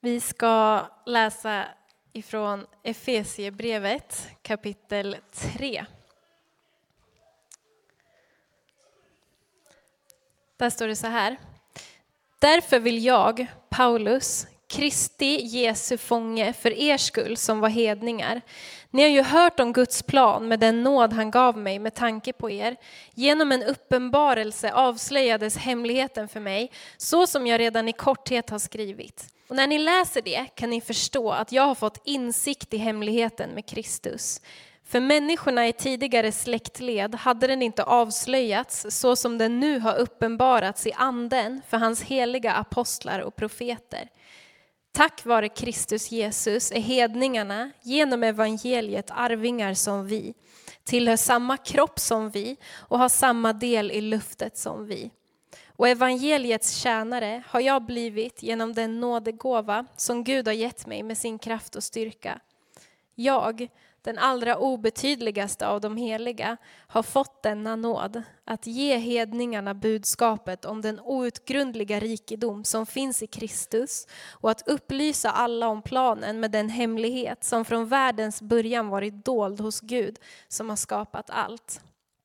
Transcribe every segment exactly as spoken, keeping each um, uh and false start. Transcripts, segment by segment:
Vi ska läsa ifrån Efesiebrevet kapitel tre. Där står det så här. Därför vill jag, Paulus, Kristi Jesu fånge för er skull som var hedningar. Ni har ju hört om Guds plan med den nåd han gav mig med tanke på er. Genom en uppenbarelse avslöjades hemligheten för mig, så som jag redan i korthet har skrivit. Och när ni läser det kan ni förstå att jag har fått insikt i hemligheten med Kristus. För människorna i tidigare släktled hade den inte avslöjats så som den nu har uppenbarats i anden för hans heliga apostlar och profeter. Tack vare Kristus Jesus är hedningarna genom evangeliet arvingar som vi, tillhör samma kropp som vi och har samma del i luftet som vi. Och evangeliets tjänare har jag blivit genom den nådegåva som Gud har gett mig med sin kraft och styrka. Jag, den allra obetydligaste av de heliga, har fått denna nåd att ge hedningarna budskapet om den outgrundliga rikedom som finns i Kristus och att upplysa alla om planen med den hemlighet som från världens början varit dold hos Gud som har skapat allt.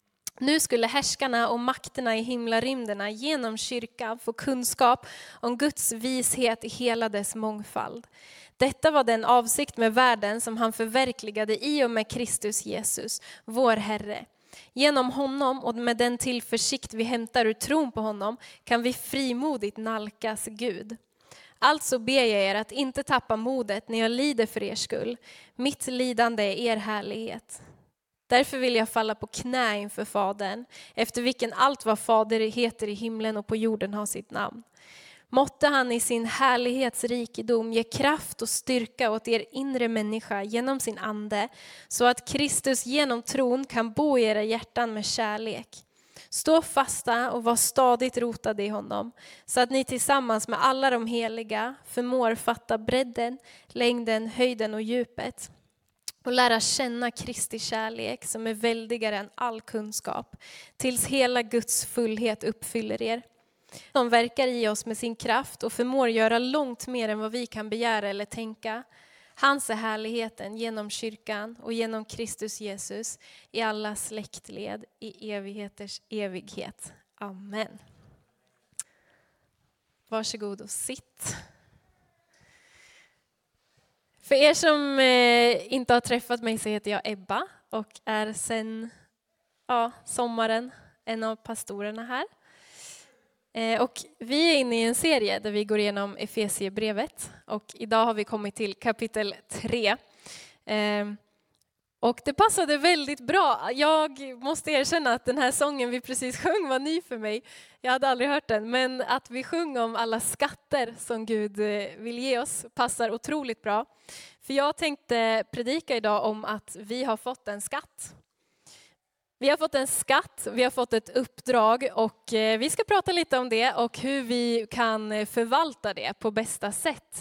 Nu skulle härskarna och makterna i himlarymderna genom kyrkan få kunskap om Guds vishet i hela dess mångfald. Detta var den avsikt med världen som han förverkligade i och med Kristus Jesus, vår Herre. Genom honom och med den tillförsikt vi hämtar ur tron på honom kan vi frimodigt nalkas Gud. Alltså ber jag er att inte tappa modet när jag lider för er skull. Mitt lidande är er härlighet. Därför vill jag falla på knä inför Fadern, efter vilken allt vad Fader heter i himlen och på jorden har sitt namn. Måtte han i sin härlighetsrikedom ge kraft och styrka åt er inre människa genom sin ande, så att Kristus genom tron kan bo i era hjärtan med kärlek. Stå fasta och var stadigt rotade i honom, så att ni tillsammans med alla de heliga förmår fatta bredden, längden, höjden och djupet. Och lära känna Kristi kärlek som är väldigare än all kunskap, tills hela Guds fullhet uppfyller er. De verkar i oss med sin kraft och förmår göra långt mer än vad vi kan begära eller tänka. Hans är härligheten genom kyrkan och genom Kristus Jesus i alla släktled i evigheters evighet. Amen. Varsågod och sitt. För er som eh, inte har träffat mig så heter jag Ebba och är sedan ja, sommaren en av pastorerna här. Eh, och vi är inne i en serie där vi går igenom Efesiebrevet och idag har vi kommit till kapitel tre. Eh, och det passade väldigt bra. Jag måste erkänna att den här sången vi precis sjöng var ny för mig. Jag hade aldrig hört den, men att vi sjunger om alla skatter som Gud vill ge oss passar otroligt bra. För jag tänkte predika idag om att vi har fått en skatt. Vi har fått en skatt, vi har fått ett uppdrag och vi ska prata lite om det och hur vi kan förvalta det på bästa sätt.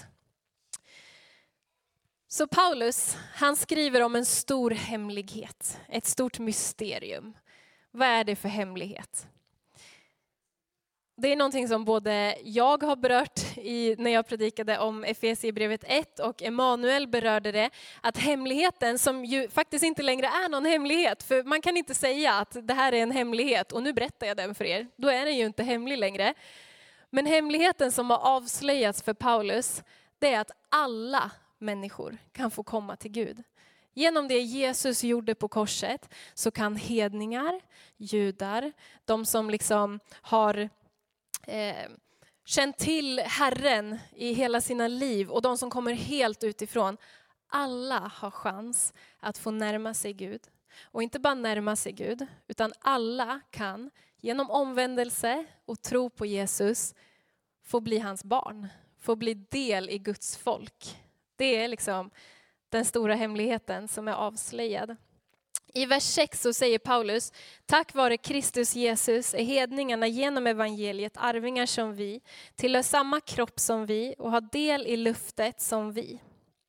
Så Paulus, han skriver om en stor hemlighet, ett stort mysterium. Vad är det för hemlighet? Det är någonting som både jag har berört i, när jag predikade om Efesiebrevet ett och Emanuel berörde det. Att hemligheten som ju faktiskt inte längre är någon hemlighet. För man kan inte säga att det här är en hemlighet och nu berättar jag den för er. Då är den ju inte hemlig längre. Men hemligheten som har avslöjats för Paulus, det är att alla människor kan få komma till Gud. Genom det Jesus gjorde på korset så kan hedningar, judar, de som liksom har eh, känt till Herren i hela sina liv och de som kommer helt utifrån, alla har chans att få närma sig Gud. Och inte bara närma sig Gud, utan alla kan genom omvändelse och tro på Jesus få bli hans barn, få bli del i Guds folk. Det är liksom den stora hemligheten som är avslöjad. I vers sex så säger Paulus, tack vare Kristus Jesus är hedningarna genom evangeliet arvingar som vi, tillhör samma kropp som vi och har del i luftet som vi.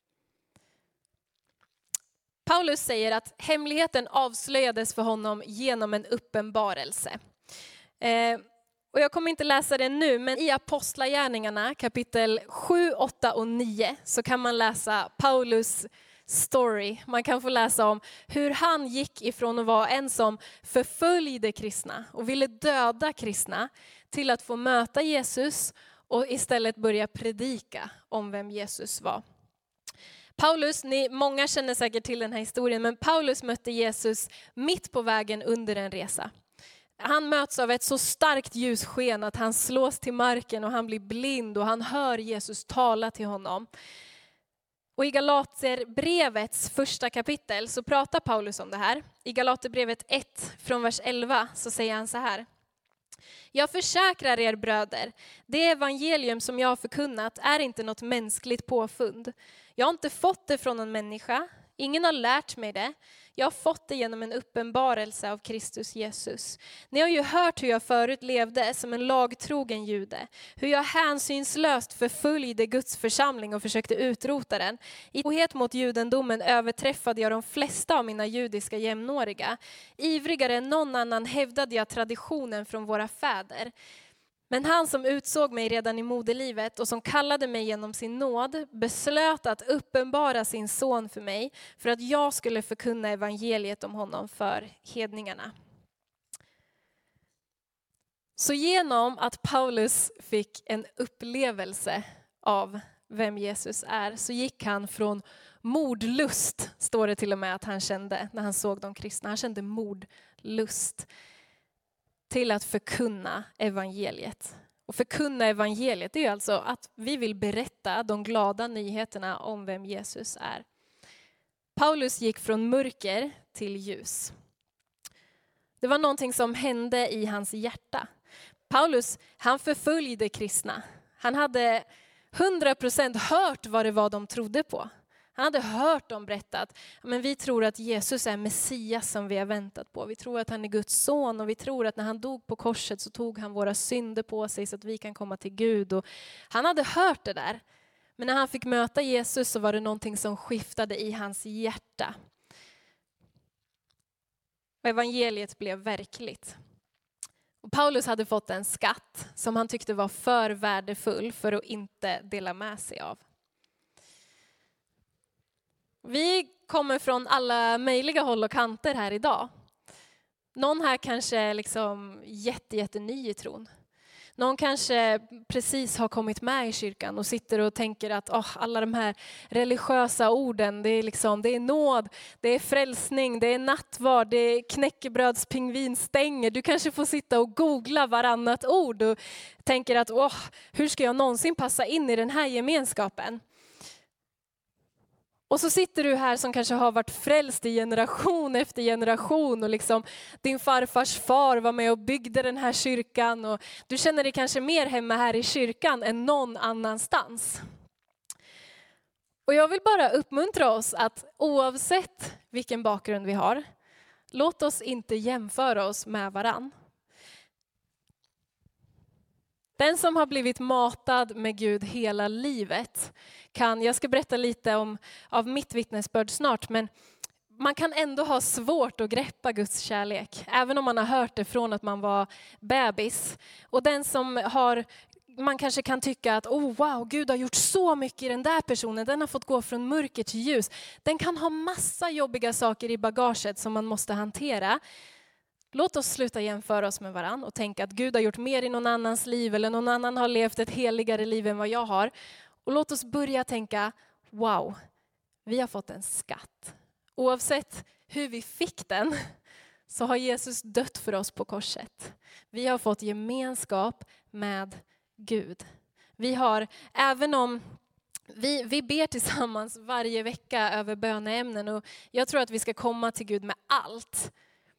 Paulus säger att hemligheten avslöjades för honom genom en uppenbarelse. Eh, Och jag kommer inte läsa det nu, men i Apostlagärningarna kapitel sju, åtta och nio så kan man läsa Paulus story. Man kan få läsa om hur han gick ifrån att vara en som förföljde kristna och ville döda kristna till att få möta Jesus och istället börja predika om vem Jesus var. Paulus, ni, många känner säkert till den här historien, men Paulus mötte Jesus mitt på vägen under en resa. Han möts av ett så starkt ljussken att han slås till marken och han blir blind och han hör Jesus tala till honom. Och i Galaterbrevets första kapitel så pratar Paulus om det här. I Galaterbrevet ett från vers elva så säger han så här: jag försäkrar er bröder, det evangelium som jag har förkunnat är inte något mänskligt påfund. Jag har inte fått det från någon människa, ingen har lärt mig det. Jag har fått det genom en uppenbarelse av Kristus Jesus. Ni har ju hört hur jag förut levde som en lagtrogen jude. Hur jag hänsynslöst förföljde Guds församling och försökte utrota den. I trohet mot judendomen överträffade jag de flesta av mina judiska jämnåriga. Ivrigare än någon annan hävdade jag traditionen från våra fäder. Men han som utsåg mig redan i moderlivet och som kallade mig genom sin nåd beslöt att uppenbara sin son för mig för att jag skulle förkunna evangeliet om honom för hedningarna. Så genom att Paulus fick en upplevelse av vem Jesus är så gick han från mordlust, står det till och med att han kände när han såg de kristna. Han kände mordlust till att förkunna evangeliet. Och förkunna evangeliet är ju alltså att vi vill berätta de glada nyheterna om vem Jesus är. Paulus gick från mörker till ljus. Det var någonting som hände i hans hjärta. Paulus, han förföljde kristna. Han hade hundra procent hört vad det var de trodde på. Han hade hört dem berätta att men vi tror att Jesus är Messias som vi har väntat på. Vi tror att han är Guds son och vi tror att när han dog på korset så tog han våra synder på sig så att vi kan komma till Gud. Och han hade hört det där. Men när han fick möta Jesus så var det någonting som skiftade i hans hjärta. Och evangeliet blev verkligt. Och Paulus hade fått en skatt som han tyckte var för värdefull för att inte dela med sig av. Vi kommer från alla möjliga håll och kanter här idag. Någon här kanske är liksom jätte, jätte ny i tron. Någon kanske precis har kommit med i kyrkan och sitter och tänker att oh, alla de här religiösa orden, det är, liksom, det är nåd, det är frälsning, det är nattvard, det är knäckebrödspingvinstänger. Du kanske får sitta och googla varannat ord och tänker att oh, hur ska jag någonsin passa in i den här gemenskapen? Och så sitter du här som kanske har varit frälst i generation efter generation och liksom din farfars far var med och byggde den här kyrkan och du känner dig kanske mer hemma här i kyrkan än någon annanstans. Och jag vill bara uppmuntra oss att oavsett vilken bakgrund vi har, låt oss inte jämföra oss med varann. Den som har blivit matad med Gud hela livet kan, jag ska berätta lite om av mitt vittnesbörd snart, men man kan ändå ha svårt att greppa Guds kärlek, även om man har hört det från att man var bebis. Och den som har, man kanske kan tycka att oh wow, Gud har gjort så mycket i den där personen, den har fått gå från mörker till ljus. Den kan ha massa jobbiga saker i bagaget som man måste hantera. Låt oss sluta jämföra oss med varann och tänka att Gud har gjort mer i någon annans liv eller någon annan har levt ett heligare liv än vad jag har. Och låt oss börja tänka, wow, vi har fått en skatt. Oavsett hur vi fick den så har Jesus dött för oss på korset. Vi har fått gemenskap med Gud. Vi har, även om vi, vi ber tillsammans varje vecka över böneämnen och jag tror att vi ska komma till Gud med allt.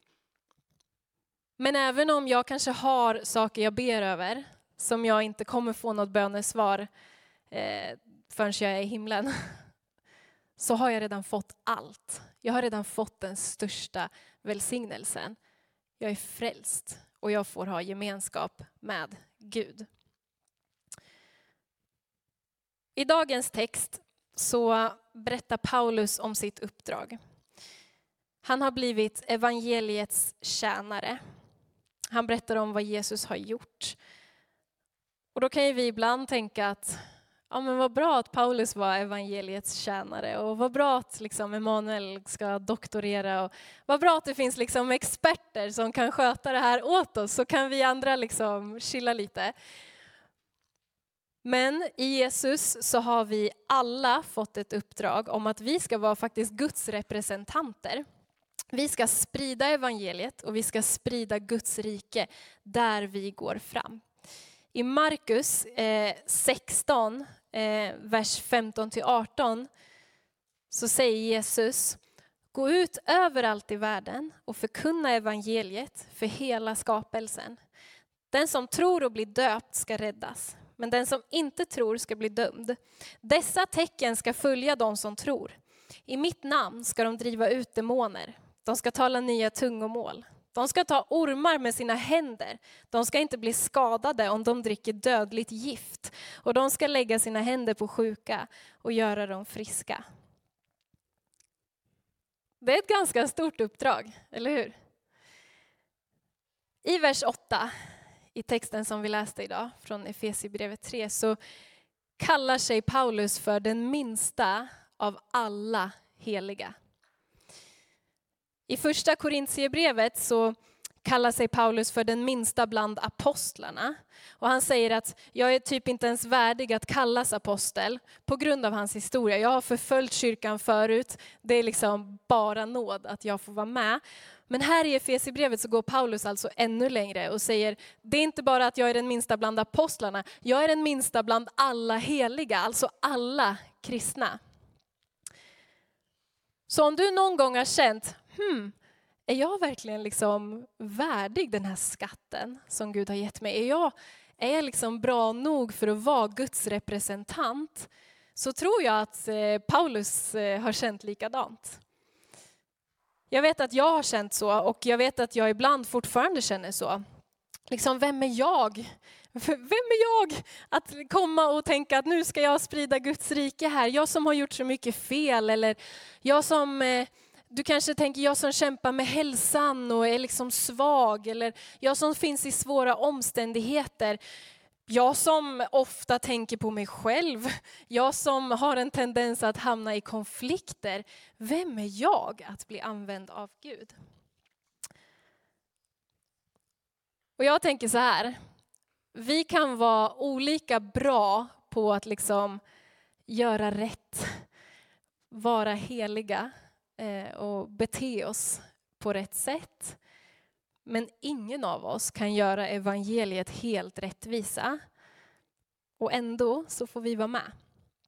Men även om jag kanske har saker jag ber över som jag inte kommer få något bönesvar eh, förrän jag är i himlen, så har jag redan fått allt. Jag har redan fått den största välsignelsen. Jag är frälst och jag får ha gemenskap med Gud. I dagens text så berättar Paulus om sitt uppdrag. Han har blivit evangeliets tjänare. Han berättar om vad Jesus har gjort. Och då kan ju vi ibland tänka att ja, men vad bra att Paulus var evangeliets tjänare och vad bra att liksom Emanuel ska doktorera och vad bra att det finns liksom experter som kan sköta det här åt oss, så kan vi andra liksom chilla lite. Men i Jesus så har vi alla fått ett uppdrag om att vi ska vara faktiskt Guds representanter. Vi ska sprida evangeliet och vi ska sprida Guds rike där vi går fram. I Markus eh, sexton, eh, vers femton till arton, så säger Jesus: gå ut överallt i världen och förkunna evangeliet för hela skapelsen. Den som tror och blir döpt ska räddas, men den som inte tror ska bli dömd. Dessa tecken ska följa de som tror. I mitt namn ska de driva ut demoner. De ska tala nya tungomål. De ska ta ormar med sina händer. De ska inte bli skadade om de dricker dödligt gift. Och de ska lägga sina händer på sjuka och göra dem friska. Det är ett ganska stort uppdrag, eller hur? I vers åtta, i texten som vi läste idag från Efesierbrevet tre, så kallar sig Paulus för den minsta av alla heliga. I första Korintierbrevet så kallar sig Paulus för den minsta bland apostlarna. Och han säger att jag är typ inte ens värdig att kallas apostel på grund av hans historia. Jag har förföljt kyrkan förut. Det är liksom bara nåd att jag får vara med. Men här i Efesierbrevet så går Paulus alltså ännu längre och säger: det är inte bara att jag är den minsta bland apostlarna. Jag är den minsta bland alla heliga, alltså alla kristna. Så om du någon gång har känt, hmm, är jag verkligen liksom värdig den här skatten som Gud har gett mig? Är jag, är jag liksom bra nog för att vara Guds representant? Så tror jag att Paulus har känt likadant. Jag vet att jag har känt så, och jag vet att jag ibland fortfarande känner så. Liksom, vem är jag? Vem är jag att komma och tänka att nu ska jag sprida Guds rike här? Jag som har gjort så mycket fel, eller jag som, du kanske tänker, jag som kämpar med hälsan och är liksom svag, eller jag som finns i svåra omständigheter. Jag som ofta tänker på mig själv, jag som har en tendens att hamna i konflikter. Vem är jag att bli använd av Gud? Och jag tänker så här, vi kan vara olika bra på att liksom göra rätt, vara heliga och bete oss på rätt sätt. Men ingen av oss kan göra evangeliet helt rättvisa. Och ändå så får vi vara med.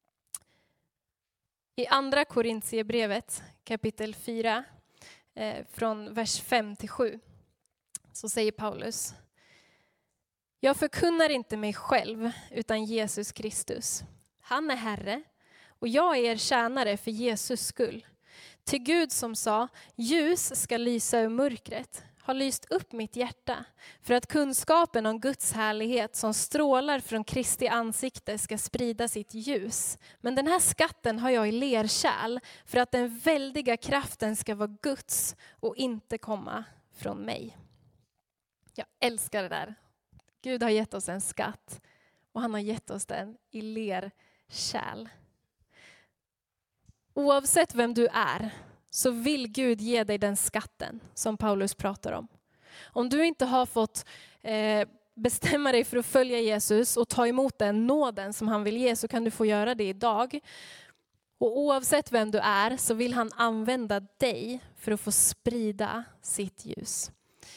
I andra Korintierbrevet kapitel fyra eh, från vers fem till sju så säger Paulus: jag förkunnar inte mig själv utan Jesus Kristus. Han är Herre och jag är er tjänare för Jesus skull. Till Gud som sa, ljus ska lysa ur mörkret, har lyst upp mitt hjärta för att kunskapen om Guds härlighet som strålar från Kristi ansikte ska sprida sitt ljus. Men den här skatten har jag i lerkärl för att den väldiga kraften ska vara Guds och inte komma från mig. Jag älskar det där. Gud har gett oss en skatt och han har gett oss den i lerkärl. Oavsett vem du är så vill Gud ge dig den skatten som Paulus pratar om. Om du inte har fått eh, bestämma dig för att följa Jesus och ta emot den nåden som han vill ge, så kan du få göra det idag. Och oavsett vem du är så vill han använda dig för att få sprida sitt ljus.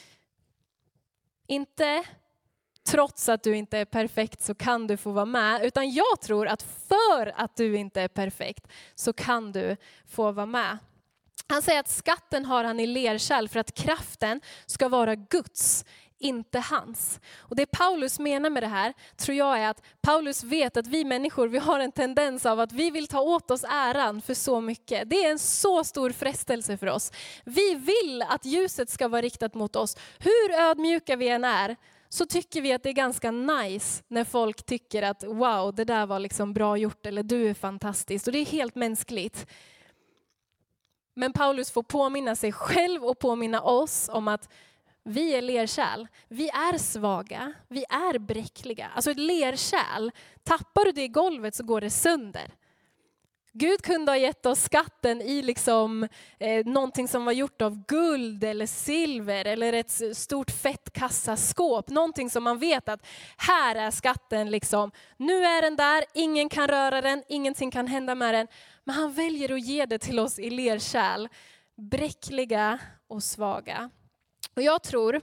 Inte trots att du inte är perfekt så kan du få vara med, utan jag tror att för att du inte är perfekt så kan du få vara med. Han säger att skatten har han i lerkärl för att kraften ska vara Guds, inte hans. Och det Paulus menar med det här tror jag är att Paulus vet att vi människor, vi har en tendens av att vi vill ta åt oss äran för så mycket. Det är en så stor frestelse för oss. Vi vill att ljuset ska vara riktat mot oss. Hur ödmjuka vi än är så tycker vi att det är ganska nice när folk tycker att wow, det där var liksom bra gjort eller du är fantastisk. Och det är helt mänskligt. Men Paulus får påminna sig själv och påminna oss om att Vi är lerkärl. Vi är svaga. Vi är bräckliga. Alltså ett lerkärl, tappar du det i golvet så går det sönder. Gud kunde ha gett oss skatten i liksom, eh, någonting som var gjort av guld eller silver eller ett stort fett kassaskåp. Någonting som man vet att här är skatten, liksom. Nu är den där, ingen kan röra den, ingenting kan hända med den. Men han väljer att ge det till oss i lerkärl, bräckliga och svaga. Och jag tror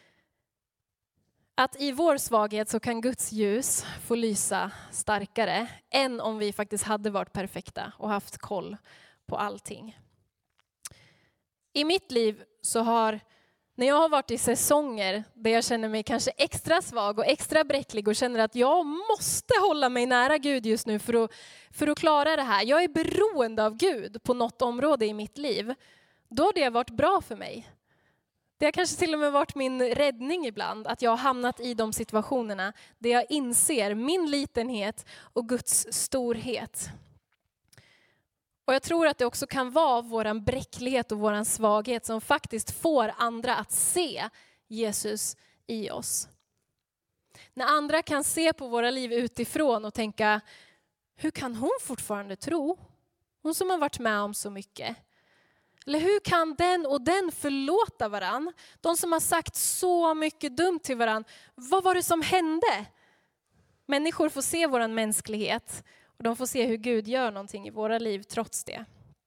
att i vår svaghet så kan Guds ljus få lysa starkare än om vi faktiskt hade varit perfekta och haft koll på allting. I mitt liv så har, när jag har varit i säsonger där jag känner mig kanske extra svag och extra bräcklig och känner att jag måste hålla mig nära Gud just nu för att, för att klara det här. Jag är beroende av Gud på något område i mitt liv. Då har det varit bra för mig. Det har kanske till och med varit min räddning ibland, att jag har hamnat i de situationerna där jag inser min litenhet och Guds storhet. Och jag tror att det också kan vara vår bräcklighet och vår svaghet som faktiskt får andra att se Jesus i oss. När andra kan se på våra liv utifrån och tänka, hur kan hon fortfarande tro? Hon som har varit med om så mycket. Eller hur kan den och den förlåta varann? De som har sagt så mycket dumt till varann. Vad var det som hände? Människor får se vår mänsklighet. Och de får se hur Gud gör någonting i våra liv trots det.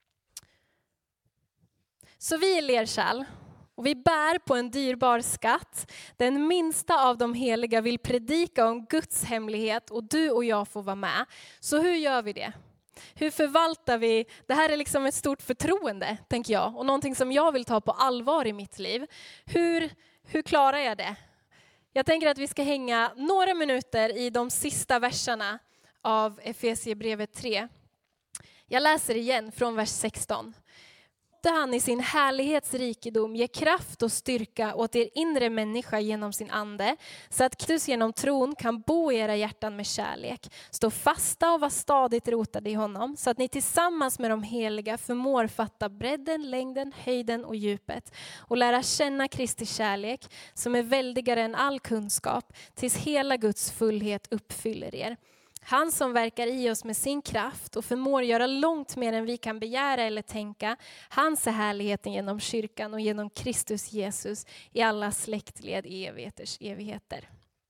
Så vi är lerkärl. Och vi bär på en dyrbar skatt. Den minsta av de heliga vill predika om Guds hemlighet. Och du och jag får vara med. Så hur gör vi det? Hur förvaltar vi? Det här är liksom ett stort förtroende, tänker jag. Och någonting som jag vill ta på allvar i mitt liv. Hur, hur klarar jag det? Jag tänker att vi ska hänga några minuter i de sista verserna av Efesierbrevet tre. Jag läser igen från vers sexton. Där han i sin härlighetsrikedom ger kraft och styrka åt er inre människa genom sin ande, så att Kristus genom tron kan bo i era hjärtan med kärlek. Stå fasta och vara stadigt rotade i honom, så att ni tillsammans med de heliga förmår fatta bredden, längden, höjden och djupet och lära känna Kristi kärlek som är väldigare än all kunskap, tills hela Guds fullhet uppfyller er. Han som verkar i oss med sin kraft och förmår göra långt mer än vi kan begära eller tänka. Hans är härligheten genom kyrkan och genom Kristus Jesus i alla släktled i evigheters evigheter.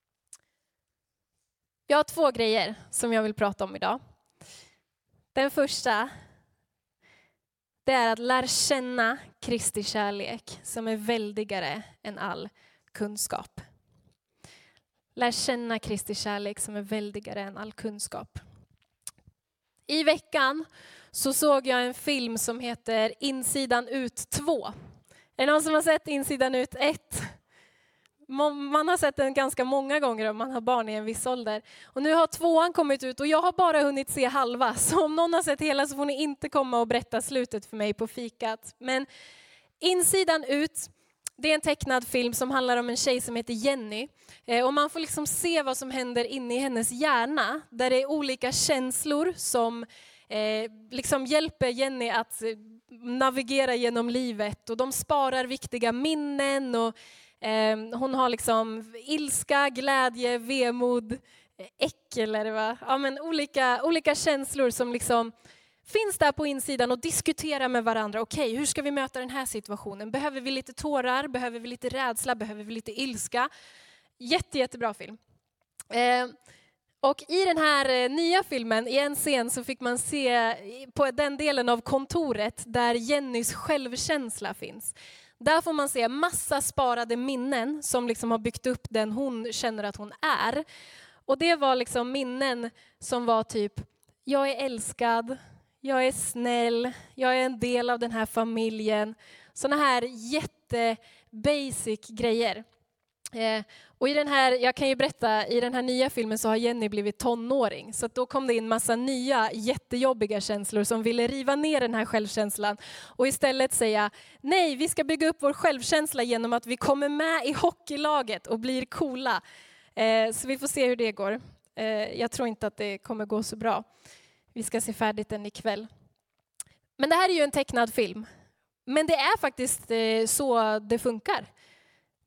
Jag har två grejer som jag vill prata om idag. Den första, det är att lära känna Kristi kärlek som är väldigare än all kunskap. Lär känna Kristi kärlek som är väldigare än all kunskap. I veckan så såg jag en film som heter Insidan ut två. Är det någon som har sett Insidan ut ett? Man har sett den ganska många gånger om man har barn i en viss ålder. Och nu har tvåan kommit ut och jag har bara hunnit se halva. Så om någon har sett hela så får ni inte komma och berätta slutet för mig på fikat. Men Insidan ut, det är en tecknad film som handlar om en tjej som heter Jenny. Eh, och man får liksom se vad som händer inne i hennes hjärna. Där det är olika känslor som eh, liksom hjälper Jenny att eh, navigera genom livet. Och de sparar viktiga minnen. Och, eh, hon har liksom ilska, glädje, vemod, eh, äckel. Eller va? Ja, men olika, olika känslor som liksom finns där på insidan och diskuterar med varandra. Okej, okay, hur ska vi möta den här situationen? Behöver vi lite tårar? Behöver vi lite rädsla? Behöver vi lite ilska? Jätte, jättebra film. Eh, och i den här eh, nya filmen, i en scen så fick man se på den delen av kontoret där Jennys självkänsla finns. Där får man se massa sparade minnen som liksom har byggt upp den hon känner att hon är. Och det var liksom minnen som var typ, jag är älskad. Jag är snäll, jag är en del av den här familjen. Såna här jätte-basic grejer. Eh, och i den här, jag kan ju berätta, i den här nya filmen så har Jenny blivit tonåring. Så att då kom det in massa nya jättejobbiga känslor som ville riva ner den här självkänslan. Och istället säga, nej, vi ska bygga upp vår självkänsla genom att vi kommer med i hockeylaget och blir coola. Eh, så vi får se hur det går. Eh, jag tror inte att det kommer gå så bra. Vi ska se färdigt den ikväll. Men det här är ju en tecknad film. Men det är faktiskt så det funkar.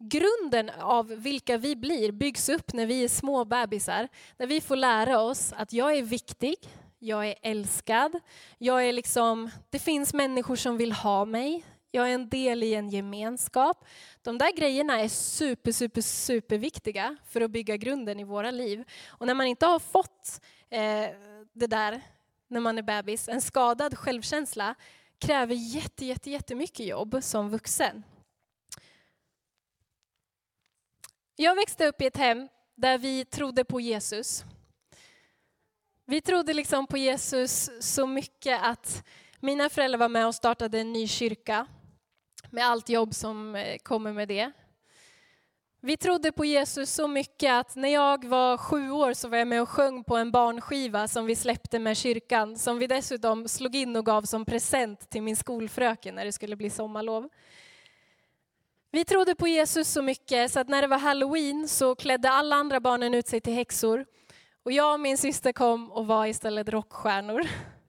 grunden av vilka vi blir byggs upp när vi är små bebisar. När vi får lära oss att jag är viktig, jag är älskad, jag är liksom, det finns människor som vill ha mig, jag är en del i en gemenskap. De där grejerna är super, super, super viktiga för att bygga grunden i våra liv. Och när man inte har fått eh, det där när man är bebis, en skadad självkänsla kräver jätte, jätte, jättemycket jobb som vuxen. Jag växte upp i ett hem där vi trodde på Jesus. Vi trodde liksom på Jesus så mycket att mina föräldrar var med och startade en ny kyrka med allt jobb som kommer med det. Vi trodde på Jesus så mycket att när jag var sju år så var jag med och sjöng på en barnskiva som vi släppte med kyrkan, som vi dessutom slog in och gav som present till min skolfröken när det skulle bli sommarlov. Vi trodde på Jesus så mycket så att när det var Halloween så klädde alla andra barnen ut sig till häxor. Och jag och min syster kom och var istället rockstjärnor.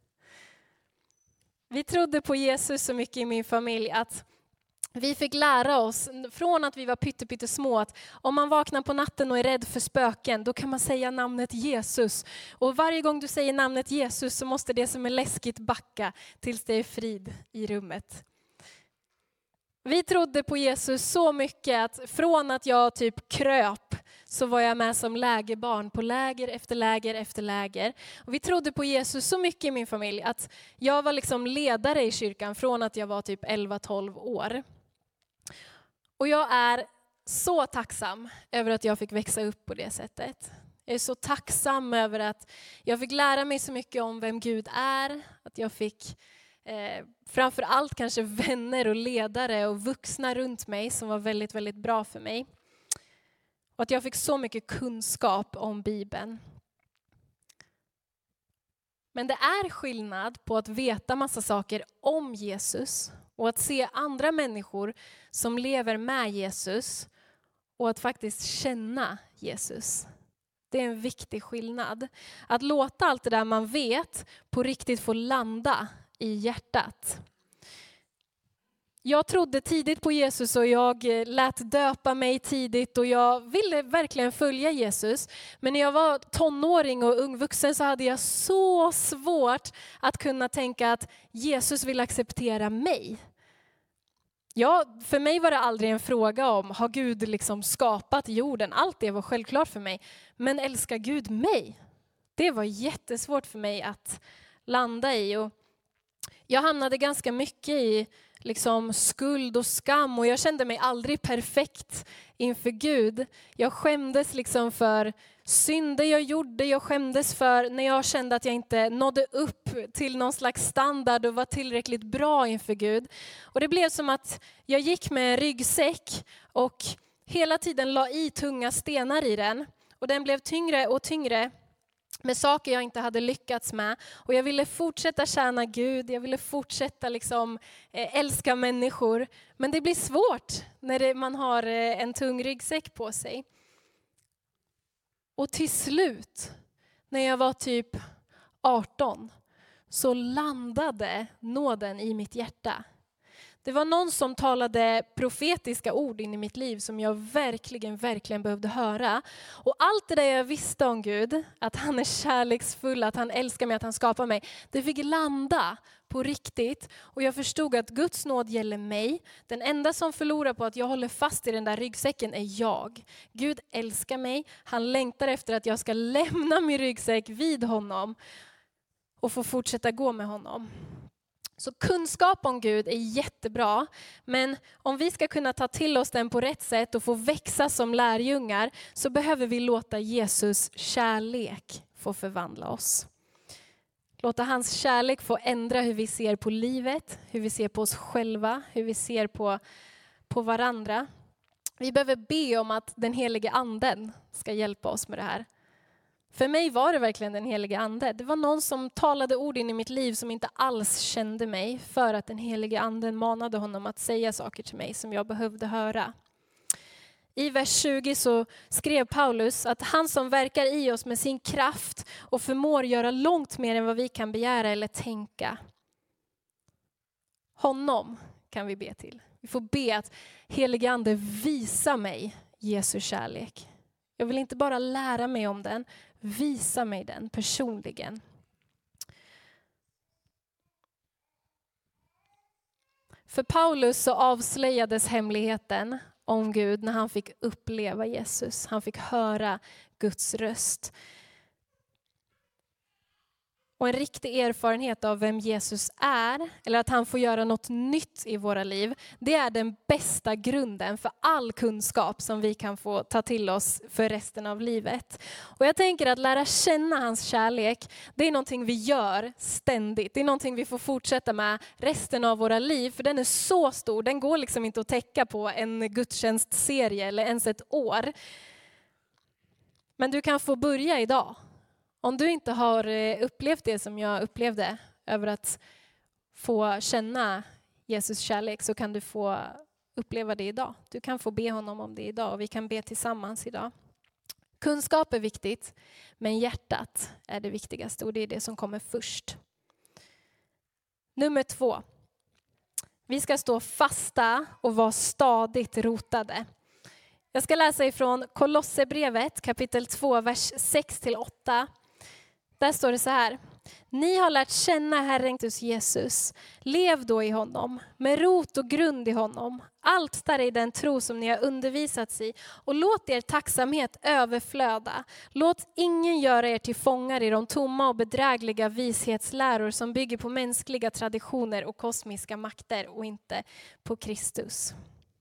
Vi trodde på Jesus så mycket i min familj att vi fick lära oss från att vi var pyttesmå att om man vaknar på natten och är rädd för spöken, då kan man säga namnet Jesus. Och varje gång du säger namnet Jesus så måste det som är läskigt backa tills det är frid i rummet. Vi trodde på Jesus så mycket att från att jag typ kröp så var jag med som lägerbarn på läger efter läger efter läger. Och vi trodde på Jesus så mycket i min familj att jag var liksom ledare i kyrkan från att jag var typ elva tolv år. Och jag är så tacksam över att jag fick växa upp på det sättet. Jag är så tacksam över att jag fick lära mig så mycket om vem Gud är, att jag fick Eh, framför allt kanske vänner och ledare och vuxna runt mig som var väldigt, väldigt bra för mig. Och att jag fick så mycket kunskap om Bibeln. Men det är skillnad på att veta massa saker om Jesus och att se andra människor som lever med Jesus och att faktiskt känna Jesus. Det är en viktig skillnad. Att låta allt det där man vet på riktigt få landa i hjärtat. Jag trodde tidigt på Jesus och jag lät döpa mig tidigt och jag ville verkligen följa Jesus. Men när jag var tonåring och ung vuxen så hade jag så svårt att kunna tänka att Jesus vill acceptera mig. Ja, för mig var det aldrig en fråga om, har Gud liksom skapat jorden? Allt det var självklart för mig. Men älskar Gud mig? Det var jättesvårt för mig att landa i. Och jag hamnade ganska mycket i liksom skuld och skam och jag kände mig aldrig perfekt inför Gud. Jag skämdes liksom för synder jag gjorde. Jag skämdes för när jag kände att jag inte nådde upp till någon slags standard och var tillräckligt bra inför Gud. Och det blev som att jag gick med en ryggsäck och hela tiden la i tunga stenar i den. Och den blev tyngre och tyngre med saker jag inte hade lyckats med. Och jag ville fortsätta tjäna Gud. Jag ville fortsätta liksom älska människor. Men det blir svårt när det, man har en tung ryggsäck på sig. Och till slut, när jag var typ arton, så landade nåden i mitt hjärta. Det var någon som talade profetiska ord in i mitt liv som jag verkligen, verkligen behövde höra. Och allt det där jag visste om Gud, att han är kärleksfull, att han älskar mig, att han skapar mig, det fick landa på riktigt. Och jag förstod att Guds nåd gäller mig. Den enda som förlorar på att jag håller fast i den där ryggsäcken är jag. Gud älskar mig, han längtar efter att jag ska lämna min ryggsäck vid honom och få fortsätta gå med honom. Så kunskap om Gud är jättebra, men om vi ska kunna ta till oss den på rätt sätt och få växa som lärjungar så behöver vi låta Jesus kärlek få förvandla oss. Låta hans kärlek få ändra hur vi ser på livet, hur vi ser på oss själva, hur vi ser på, på varandra. Vi behöver be om att den helige anden ska hjälpa oss med det här. För mig var det verkligen den helige ande. Det var någon som talade ord in i mitt liv som inte alls kände mig för att den helige anden manade honom att säga saker till mig som jag behövde höra. I vers tjugo så skrev Paulus att han som verkar i oss med sin kraft och förmår göra långt mer än vad vi kan begära eller tänka. Honom kan vi be till. Vi får be att helige ande visa mig Jesu kärlek. Jag vill inte bara lära mig om den, visa mig den personligen. För Paulus så avslöjades hemligheten om Gud när han fick uppleva Jesus. Han fick höra Guds röst. Och en riktig erfarenhet av vem Jesus är, eller att han får göra något nytt i våra liv, det är den bästa grunden för all kunskap som vi kan få ta till oss för resten av livet. Och jag tänker att lära känna hans kärlek, det är någonting vi gör ständigt. Det är någonting vi får fortsätta med resten av våra liv, för den är så stor, den går liksom inte att täcka på en gudstjänstserie eller ens ett år. Men du kan få börja idag. Om du inte har upplevt det som jag upplevde över att få känna Jesus kärlek, så kan du få uppleva det idag. Du kan få be honom om det idag och vi kan be tillsammans idag. Kunskap är viktigt, men hjärtat är det viktigaste och det är det som kommer först. Nummer två. Vi ska stå fasta och vara stadigt rotade. Jag ska läsa ifrån Kolosserbrevet kapitel två, vers sex till åtta. Där står det så här: ni har lärt känna Herren Jesus. Lev då i honom, med rot och grund i honom. Allt där i den tro som ni har undervisats i. Och låt er tacksamhet överflöda. Låt ingen göra er till fångar i de tomma och bedrägliga vishetsläror som bygger på mänskliga traditioner och kosmiska makter och inte på Kristus.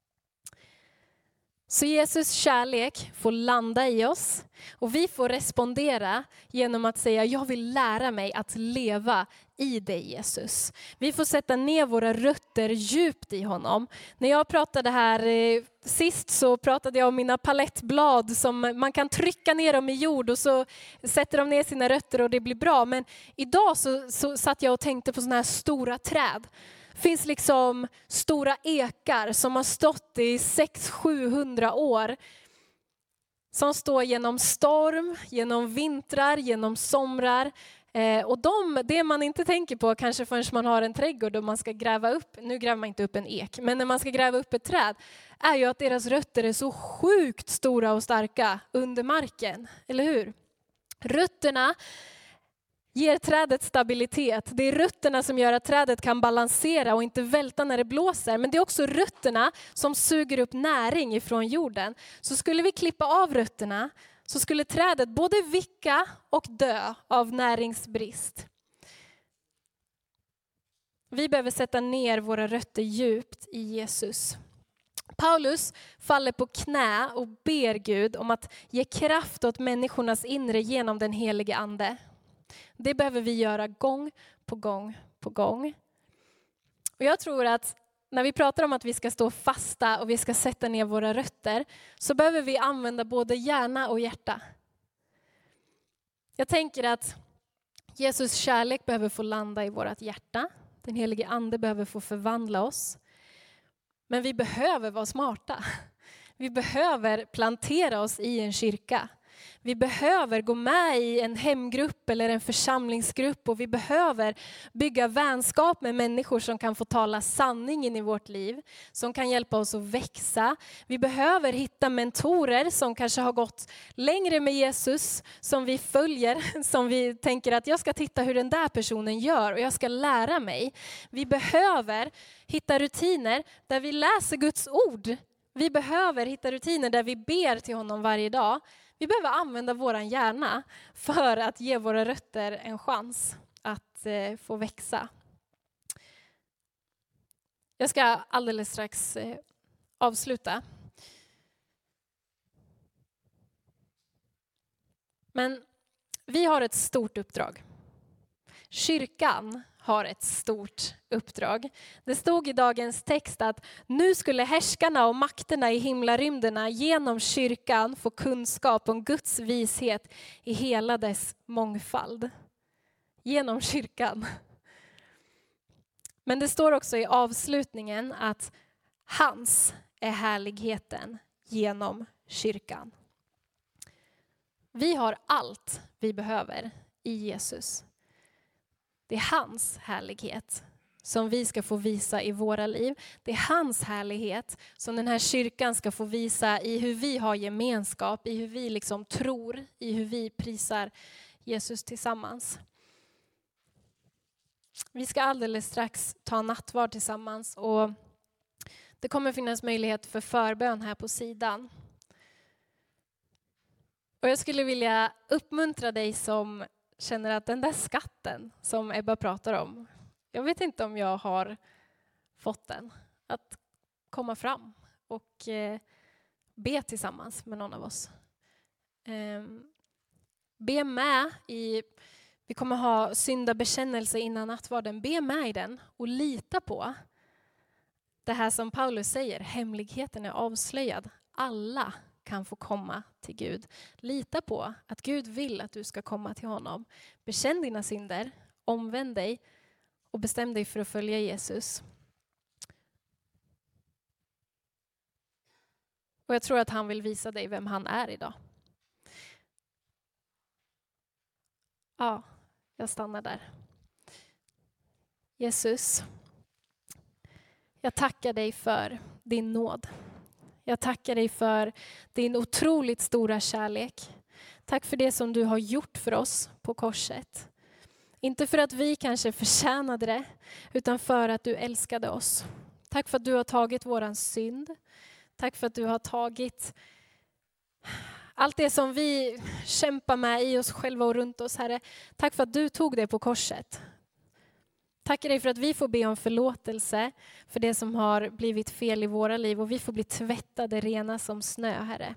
Så Jesus kärlek får landa i oss och vi får respondera genom att säga: jag vill lära mig att leva i dig Jesus. Vi får sätta ner våra rötter djupt i honom. När jag pratade här eh, sist så pratade jag om mina palettblad som man kan trycka ner dem i jord och så sätter de ner sina rötter och det blir bra. Men idag så, så satt jag och tänkte på såna här stora träd. Det finns liksom stora ekar som har stått i sex till sjuhundra år. Som står genom storm, genom vintrar, genom somrar. Eh, och de, det man inte tänker på kanske förrän man har en trädgård och man ska gräva upp, nu gräver man inte upp en ek, men när man ska gräva upp ett träd, är ju att deras rötter är så sjukt stora och starka under marken, eller hur? Rötterna ger trädet stabilitet. Det är rötterna som gör att trädet kan balansera och inte välta när det blåser. Men det är också rötterna som suger upp näring ifrån jorden. Så skulle vi klippa av rötterna så skulle trädet både vicka och dö av näringsbrist. Vi behöver sätta ner våra rötter djupt i Jesus. Paulus faller på knä och ber Gud om att ge kraft åt människornas inre genom den helige ande. Det behöver vi göra gång på gång på gång. Och jag tror att när vi pratar om att vi ska stå fasta och vi ska sätta ner våra rötter, så behöver vi använda både hjärna och hjärta. Jag tänker att Jesus kärlek behöver få landa i vårt hjärta. Den helige ande behöver få förvandla oss. Men vi behöver vara smarta. Vi behöver plantera oss i en kyrka. Vi behöver gå med i en hemgrupp eller en församlingsgrupp och vi behöver bygga vänskap med människor som kan få tala sanningen i vårt liv, som kan hjälpa oss att växa. Vi behöver hitta mentorer som kanske har gått längre med Jesus, som vi följer, som vi tänker att jag ska titta hur den där personen gör och jag ska lära mig. Vi behöver hitta rutiner där vi läser Guds ord. Vi behöver hitta rutiner där vi ber till honom varje dag. Vi behöver använda våran hjärna för att ge våra rötter en chans att eh, få växa. Jag ska alldeles strax eh, avsluta. Men vi har ett stort uppdrag. Kyrkan har ett stort uppdrag. Det stod i dagens text att nu skulle härskarna och makterna i himlarymderna genom kyrkan få kunskap om Guds vishet i hela dess mångfald. Genom kyrkan. Men det står också i avslutningen att hans är härligheten genom kyrkan. Vi har allt vi behöver i Jesus. Det är hans härlighet som vi ska få visa i våra liv. Det är hans härlighet som den här kyrkan ska få visa i hur vi har gemenskap, i hur vi liksom tror, i hur vi prisar Jesus tillsammans. Vi ska alldeles strax ta nattvard tillsammans och det kommer finnas möjlighet för förbön här på sidan. Och jag skulle vilja uppmuntra dig som känner att den där skatten som Ebba pratar om, jag vet inte om jag har fått den, att komma fram och eh, be tillsammans med någon av oss. Eh, be med i, vi kommer ha syndabekännelse innan nattvarden, be med i den och lita på det här som Paulus säger, hemligheten är avslöjad. Alla kan få komma till Gud. Lita på att Gud vill att du ska komma till honom. Bekänn dina synder, omvänd dig och bestäm dig för att följa Jesus. Och jag tror att han vill visa dig vem han är idag. Ja, jag stannar där. Jesus, jag tackar dig för din nåd. Jag tackar dig för din otroligt stora kärlek. Tack för det som du har gjort för oss på korset. Inte för att vi kanske förtjänade det, utan för att du älskade oss. Tack för att du har tagit våran synd. Tack för att du har tagit allt det som vi kämpar med i oss själva och runt oss, Herre. Tack för att du tog det på korset. Tackar dig för att vi får be om förlåtelse för det som har blivit fel i våra liv och vi får bli tvättade rena som snö, Herre.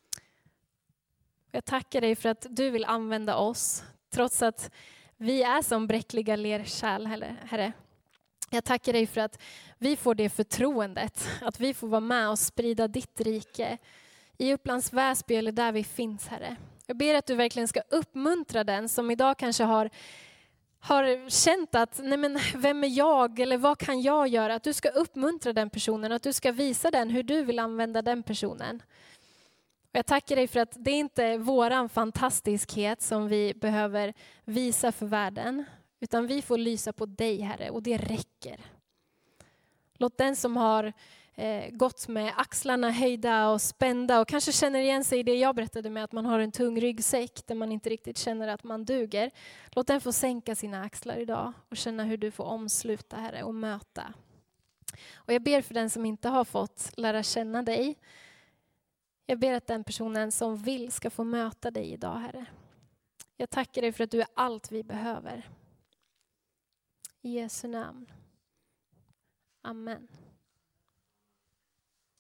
Jag tackar dig för att du vill använda oss trots att vi är som bräckliga lerkärl, Herre. Jag tackar dig för att vi får det förtroendet, att vi får vara med och sprida ditt rike i Upplands Väsby eller där vi finns, Herre. Jag ber att du verkligen ska uppmuntra den som idag kanske har har känt att, nej men vem är jag eller vad kan jag göra? Att du ska uppmuntra den personen, att du ska visa den hur du vill använda den personen. Och jag tackar dig för att det är inte våran fantastiskhet som vi behöver visa för världen, utan vi får lysa på dig, Herre, och det räcker. Låt den som har eh, gått med axlarna höjda och spända och kanske känner igen sig i det jag berättade med att man har en tung ryggsäck där man inte riktigt känner att man duger. Låt den få sänka sina axlar idag och känna hur du får omsluta, Herre, och möta. Och jag ber för den som inte har fått lära känna dig. Jag ber att den personen som vill ska få möta dig idag, Herre. Jag tackar dig för att du är allt vi behöver. I Jesu namn. Amen.